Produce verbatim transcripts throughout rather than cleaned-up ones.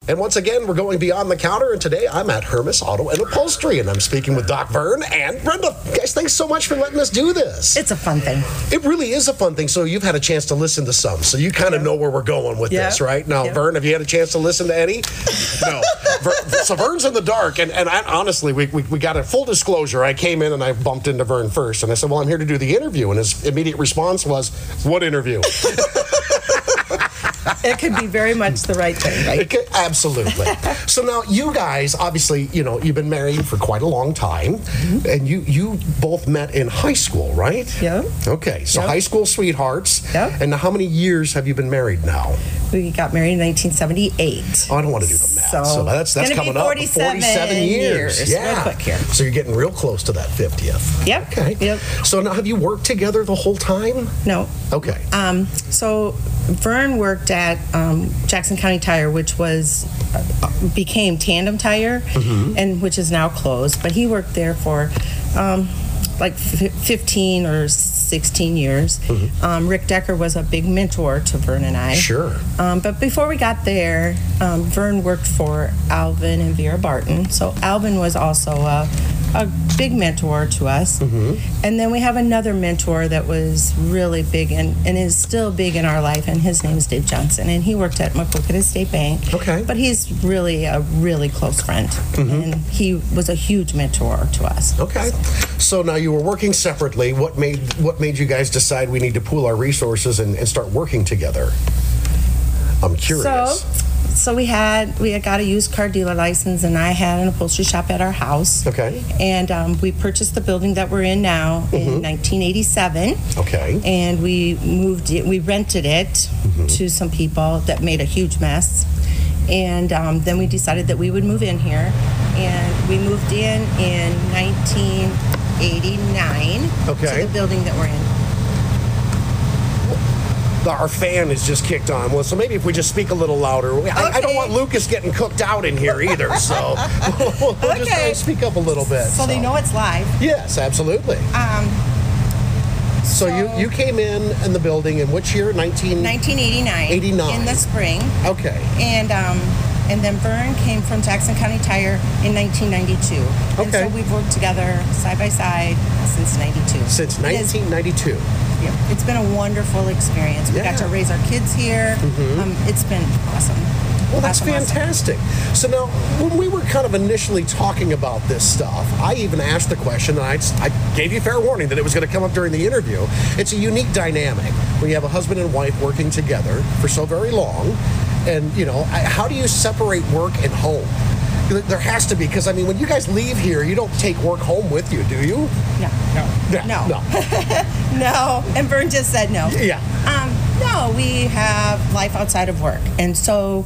And once again, we're going beyond the counter, and today I'm at Hermes Auto and Upholstery, and I'm speaking with Doc Vern and Brenda. Guys, thanks so much for letting us do this. It's a fun thing. It really is a fun thing. So you've had a chance to listen to some, so you kind of yeah. know where we're going with yeah. this, right? Now, yeah. Vern, have you had a chance to listen to any? No. Ver, so Vern's in the dark, and, and I, honestly, we, we, we got a full disclosure. I came in and I bumped into Vern first, and I said, well, I'm here to do the interview, and his immediate response was, what interview? It could be very much the right thing, right? It could, absolutely. So now you guys, obviously, you know, you've been married for quite a long time, mm-hmm. and you you both met in high school, right? Yeah. Okay, so yep. high school sweethearts. Yep. And how many years have you been married now? We got married in nineteen seventy-eight. Oh, I don't want to do the math. So, so that's that's coming up. forty-seven, forty-seven years. years. Yeah. Real quick here. So you're getting real close to that fiftieth. Yep. Okay. Yep. So now have you worked together the whole time? No. Okay. Um. So Vern worked at um, Jackson County Tire, which was uh, became Tandem Tire, mm-hmm. and which is now closed. But he worked there for um, like f- fifteen or sixteen years. Mm-hmm. Um, Rick Decker was a big mentor to Vern and I. Sure. Um, but before we got there, um, Vern worked for Alvin and Vera Barton. So Alvin was also a, a big mentor to us. Mm-hmm. And then we have another mentor that was really big and, and is still big in our life, and his name is Dave Johnson. And he worked at McCookett State Bank. Okay. But he's really a really close friend. Mm-hmm. And he was a huge mentor to us. Okay. So now you were working separately. What made what made you guys decide we need to pool our resources and, and start working together? I'm curious. So, so we had we had got a used car dealer license, and I had an upholstery shop at our house. Okay. And um, we purchased the building that we're in now mm-hmm. in nineteen eighty-seven. Okay. And we moved it. We rented it mm-hmm. to some people that made a huge mess. And um, then we decided that we would move in here, and we moved in in nineteen eighty-nine okay. to the building that we're in. Our fan is just kicked on. Well, so maybe if we just speak a little louder. I, okay. I don't want Lucas getting cooked out in here either, so we'll, we'll okay. just try to speak up a little bit. So, so they know it's live. Yes, absolutely. Um. So, so you, you came in in the building in which year? nineteen nineteen eighty-nine. eighty-nine. In the spring. Okay. And um, and then Vern came from Jackson County Tire in nineteen ninety-two. Okay. And so we've worked together side by side since ninety-two. Since nineteen ninety-two. Yep. It's been a wonderful experience. We yeah. got to raise our kids here. Mm-hmm. Um, it's been awesome. Well, that's awesome, fantastic. Awesome. So now, when we were kind of initially talking about this stuff, I even asked the question, and I, I gave you fair warning that it was going to come up during the interview. It's a unique dynamic when you have a husband and wife working together for so very long, and, you know, how do you separate work and home? There has to be, because, I mean, when you guys leave here, you don't take work home with you, do you? No. No. Yeah, no. No. No. And Vern just said no. Yeah. Um, no, we have life outside of work. And so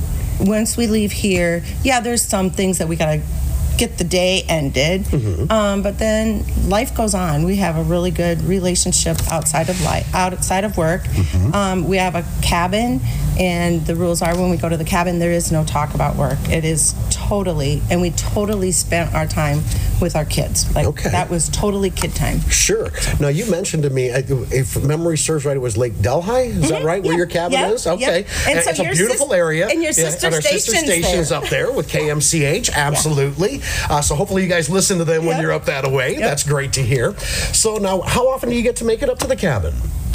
once we leave here, yeah, there's some things that we got to get the day ended. Mm-hmm. Um, but then life goes on. We have a really good relationship outside of life, outside of work. Mm-hmm. Um, we have a cabin, and the rules are when we go to the cabin, there is no talk about work. It is totally, and we totally spent our time with our kids. Like okay. that was totally kid time. Sure. Now you mentioned to me, if memory serves right, it was Lake Delhi. Is mm-hmm. that right? Where yeah. your cabin yeah. is? Okay. Yeah. And, and so it's a beautiful sis- area. And your sister yeah. and our station's sister station's there. up there with K M C H. Absolutely. Yeah. Uh, so hopefully you guys listen to them yep. when you're up that way. Yep. That's great to hear. So now, how often do you get to make it up to the cabin?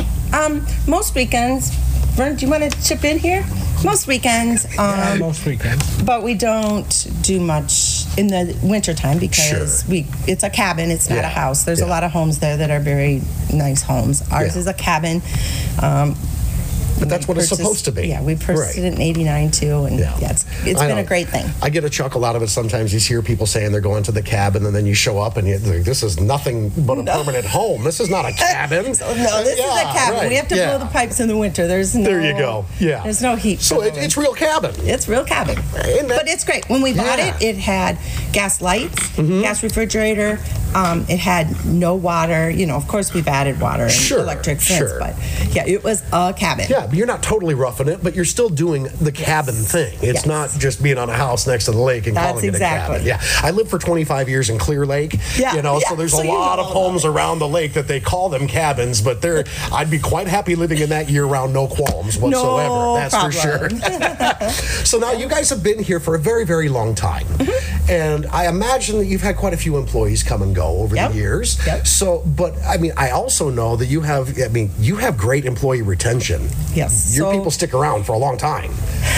Um, most weekends. Vern, do you want to chip in here? Most weekends. Um, yeah, most weekends. But we don't do much in the wintertime because sure. we it's a cabin. It's not yeah. a house. There's yeah. a lot of homes there that are very nice homes. Ours yeah. is a cabin. Um, But that's what purchased, it's supposed to be. Yeah, we purchased right. it in eighty-nine too, and yeah, yeah it's, it's been know. a great thing. I get a chuckle out of it sometimes. You hear people saying they're going to the cabin, and then you show up and you're like, this is nothing but a no. permanent home. This is not a cabin. so, no, this uh, yeah, is a cabin. Right. We have to yeah. blow the pipes in the winter. There's no. There you go. Yeah. There's no heat. So it, it's real cabin. It's real cabin. That, but it's great. When we bought yeah. it, it had gas lights, mm-hmm. gas refrigerator, Um, it had no water. You know, of course, we've added water and Sure, electric since, sure. but yeah, it was a cabin. Yeah, but you're not totally roughing it, but you're still doing the cabin thing. It's Yes. not just being on a house next to the lake and That's calling it exactly. a cabin. Yeah, I lived for twenty-five years in Clear Lake. Yeah, you know, yeah. so there's So a you know lot all of about homes it. around the lake that they call them cabins, but they're I'd be quite happy living in that year-round, no qualms whatsoever. No That's for sure. problem. So now you guys have been here for a very, very long time, Mm-hmm. and I imagine that you've had quite a few employees come and go over Yep. the years. Yep. So, but I mean, I also know that you have. I mean, you have great employee retention. Yes. Your So- people stick around for a long time.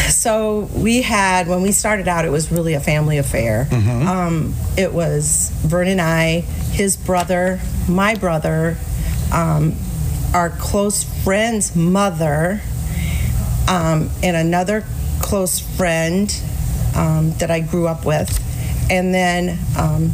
So we had, when we started out, it was really a family affair. Mm-hmm. Um, it was Vern and I, his brother, my brother, um, our close friend's mother, um, and another close friend um, that I grew up with. And then um,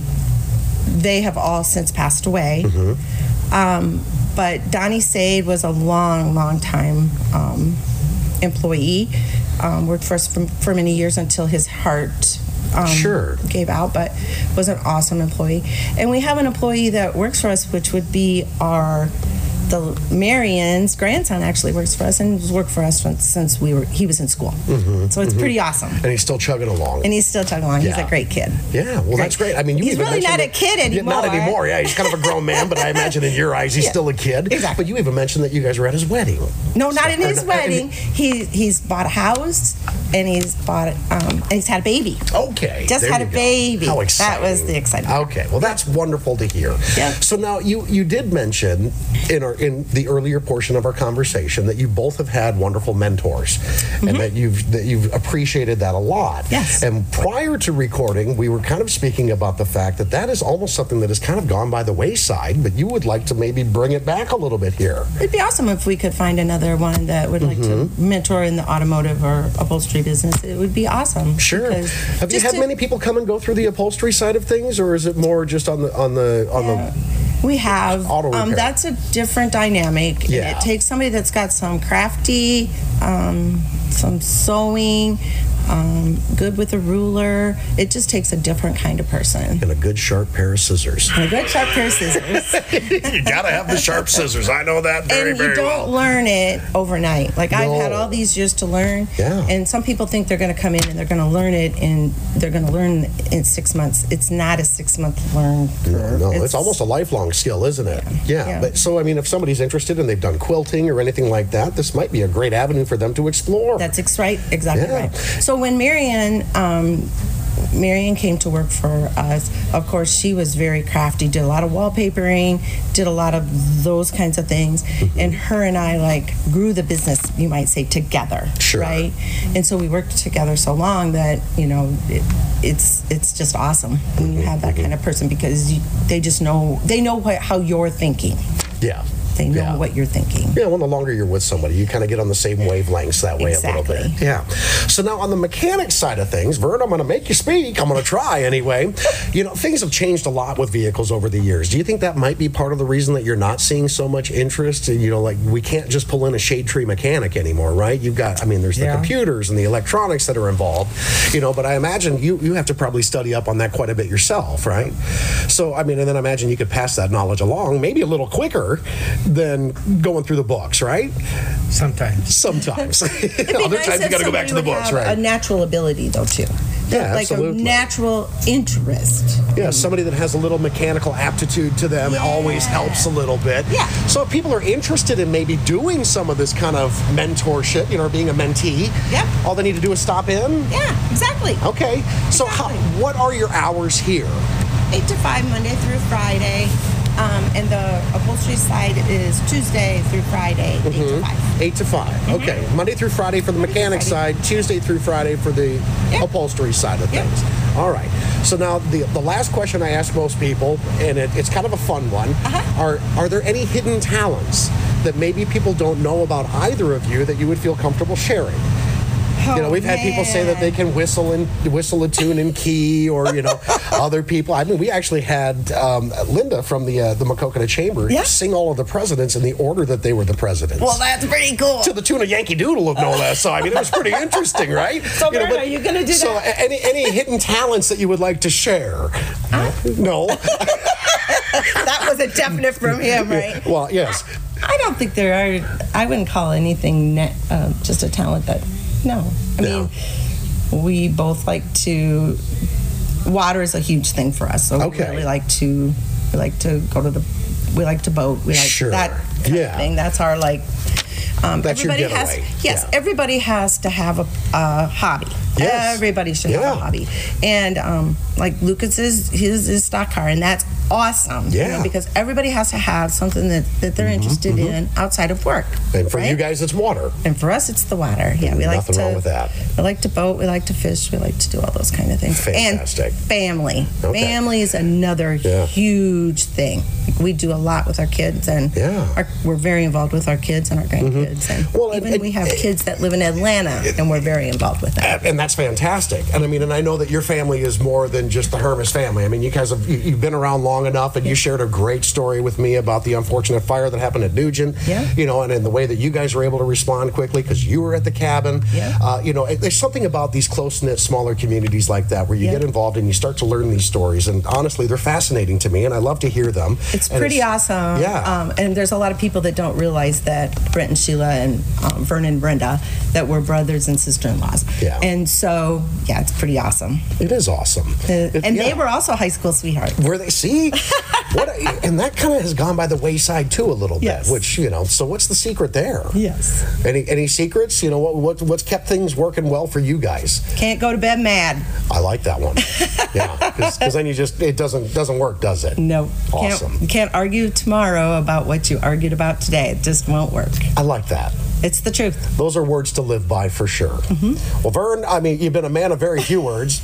they have all since passed away. Mm-hmm. Um, but Donnie Sade was a long, long time um, employee. Um, worked for us for, for many years until his heart um, Sure. gave out, but was an awesome employee. And we have an employee that works for us, which would be our the Marion's grandson actually works for us and has worked for us since, since we were he was in school. Mm-hmm, So it's pretty awesome. And he's still chugging along. And he's still chugging along. He's Yeah. a great kid. Yeah, well, that's great. I mean, you He's even really mentioned not a that- kid Yeah, not anymore. anymore. Yeah, he's kind of a grown man, but I imagine in your eyes, he's Yeah. still a kid. Exactly. But you even mentioned that you guys were at his wedding. No, not in Or his not- wedding. He he's bought a house and he's bought um and he's had a baby. Okay. Just there had you a go. baby. How That exciting. was the exciting part. Okay, well, that's wonderful to hear. Yeah. So now you you did mention in our in the earlier portion of our conversation that you both have had wonderful mentors, and that you've that you've appreciated that a lot. Yes. And prior to recording, we were kind of speaking about the fact that that is almost something that has kind of gone by the wayside, but you would like to maybe bring it back a little bit here. It'd be awesome if we could find another one that would like Mm-hmm. to mentor in the automotive or upholstery business. It would be awesome. Sure. because Have you just had to- many people come and go through the upholstery side of things, or is it more just on the on the on the? We have. Auto Um, repair. that's a different dynamic. And Yeah. It takes somebody that's got some crafty, um, some sewing, um, good with a ruler. It just takes a different kind of person. And a good sharp pair of scissors. And a good sharp pair of scissors. You gotta have the sharp scissors. I know that very, and you very don't well. learn it overnight. Like I've had No. all these years to learn. Yeah. And some people think they're going to come in and they're going to learn it, and they're going to learn in six months. It's not a six month learn curve. No, it's, almost a lifelong skill, isn't it? Yeah. Yeah. But so I mean, if somebody's interested and they've done quilting or anything like that, this might be a great avenue for them to explore. That's ex- right, exactly Yeah. right. So when Marion, um, Marion came to work for us, of course, she was very crafty, did a lot of wallpapering, did a lot of those kinds of things. Mm-hmm. And her and I, like, grew the business, you might say, together. Sure. Right? And so we worked together so long that, you know, it, it's it's just awesome when you have that kind of person because you, they just know, they know what, how you're thinking. Yeah. They know Yeah. what you're thinking. Yeah, well, the longer you're with somebody, you kind of get on the same wavelengths that way a little Exactly. bit. Yeah. So now on the mechanic side of things, Vern, I'm going to make you speak. I'm going to try anyway. You know, things have changed a lot with vehicles over the years. Do you think that might be part of the reason that you're not seeing so much interest? You know, like we can't just pull in a shade tree mechanic anymore, right? You've got, I mean, there's the Yeah. computers and the electronics that are involved, you know, but I imagine you, you have to probably study up on that quite a bit yourself, right? So, I mean, and then I imagine you could pass that knowledge along maybe a little quicker than going through the books, right? Sometimes. Sometimes. It'd be Other nice times you if got to go back somebody to the would books, have right? A natural ability, though, too. Yeah, like absolutely. a natural interest. Yeah, somebody that has a little mechanical aptitude to them Yeah. always helps a little bit. Yeah. So if people are interested in maybe doing some of this kind of mentorship, you know, or being a mentee, Yep. all they need to do is stop in? Yeah, exactly. Okay. So how, Exactly. what are your hours here? Eight to five, Monday through Friday, um, and the upholstery side is Tuesday through Friday, eight to five. Eight to five. Okay. Monday through Friday for the mechanic Mm-hmm. Friday. side, Tuesday through Friday for the Yep. upholstery side of Yep. things. All right. So now the the last question I ask most people, and it, it's kind of a fun one, Uh-huh. are are there any hidden talents that maybe people don't know about either of you that you would feel comfortable sharing? You know, Oh, we've had people say that they man. can whistle and whistle a tune in key, or you know, other people. I mean, we actually had um, Linda from the uh, the Macocata Chamber Yeah. sing all of the presidents in the order that they were the presidents. Well, that's pretty cool. To the tune of Yankee Doodle, of no less. So I mean, it was pretty interesting, right? So, Vern, are you gonna do so that? a- any any hidden talents that you would like to share? No. That was a definite from him, right? Well, yes. I don't think there are. I wouldn't call anything ne- uh, just a talent that. No, I No. mean, we both like to. Water is a huge thing for us, so Okay. we really like to. We like to go to the. We like to boat. We like Sure. that kind Yeah. of thing. That's our like. Um, That's your everybody has. getaway. Yes, Yeah. everybody has to have a, a hobby. Yes. Everybody should have Yeah. a hobby, and um, like Lucas is his is stock car, and that's awesome. you Yeah. know, because everybody has to have something that, that they're interested in outside of work. And for right? you guys, it's water. And for us, it's the water. Yeah, we like Nothing to. wrong with that. We like to boat. We like to fish. We like to do all those kind of things. Fantastic. And family. Okay. Family is another Yeah. huge thing. We do a lot with our kids, and Yeah. our, we're very involved with our kids and our grandkids. And Well, and- even and- we have kids that live in Atlanta, and we're very involved with them. And, and that's fantastic. And I mean, and I know that your family is more than just the Hermes family. I mean, you guys have you, you've been around long enough, and you shared a great story with me about the unfortunate fire that happened at Nugent. Yeah. You know, and in the way that you guys were able to respond quickly because you were at the cabin. Yeah. Uh, you know, it- there's something about these close knit, smaller communities like that where you Yeah. get involved and you start to learn these stories. And honestly, they're fascinating to me, and I love to hear them. It's And pretty awesome. Yeah. Um, and there's a lot of people that don't realize that Brent and Sheila and um, Vernon and Brenda, that we're brothers and sister-in-laws. Yeah. And so, yeah, it's pretty awesome. It is awesome. Uh, It- and they yeah. were also high school sweethearts. Where they see what, and that kind of has gone by the wayside too a little bit. Yes. Which you know, so what's the secret there? Yes. Any any secrets? You know what, what what's kept things working well for you guys? Can't go to bed mad. I like that one. Yeah, because then you just it doesn't doesn't work, does it? No. Awesome. Can't, you can't argue tomorrow about what you argued about today. It just won't work. I like that. It's the truth. Those are words to live by for sure. Well, Vern, I mean, you've been a man of very few words.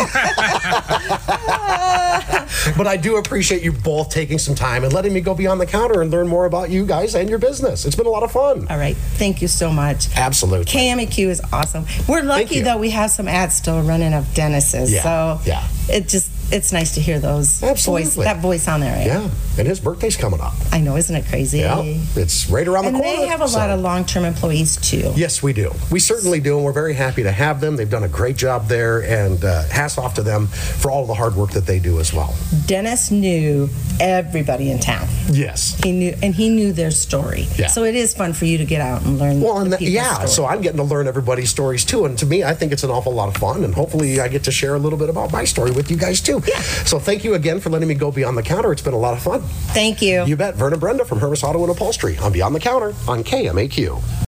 But I do appreciate you both taking some time and letting me go beyond the counter and learn more about you guys and your business. It's been a lot of fun. All right. Thank you so much. Absolutely. K M E Q is awesome. We're lucky you. that we have some ads still running of Dennis's. Yeah, So yeah. it just it's nice to hear those Absolutely. voice that voice on there. Right? Yeah, and his birthday's coming up. I know, isn't it crazy? Yeah, it's right around And the corner. they have a so- lot of long-term employees too. Yes, we do. We certainly do, and we're very happy to have them. They've done a great job there, and uh, hats off to them for all the hard work that they do as well. Dennis knew everybody in town. Yes. He knew, and he knew their story. Yeah. So it is fun for you to get out and learn. Well, and the that, people's yeah, story. so I'm getting to learn everybody's stories too, and to me, I think it's an awful lot of fun, and hopefully I get to share a little bit about my story with you guys too. Yeah. So thank you again for letting me go beyond the counter. It's been a lot of fun. Thank you. You bet. Verna Brenda from Hermes Auto and Upholstery on Beyond the Counter on K M A Q.